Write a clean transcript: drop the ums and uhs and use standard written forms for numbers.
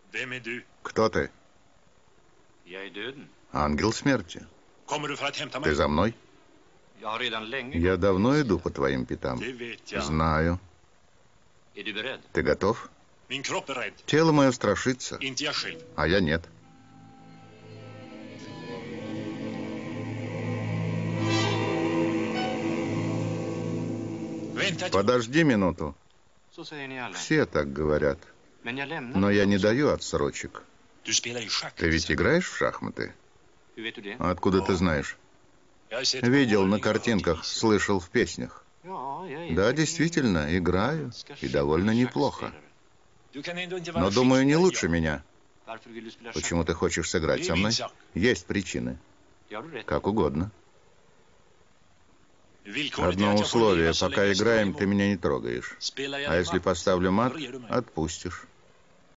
Кто ты? Ангел смерти. Ты за мной? Я давно иду по твоим пятам. Знаю. Ты готов? Тело мое страшится, а я нет. Подожди минуту. Все так говорят. Но я не даю отсрочек. Ты ведь играешь в шахматы? Откуда ты знаешь? Видел на картинках, слышал в песнях. Да, действительно, играю. И довольно неплохо. Но, думаю, не лучше меня. Почему ты хочешь сыграть со мной? Есть причины. Как угодно. Одно условие. Пока играем, ты меня не трогаешь. А если поставлю мат, отпустишь.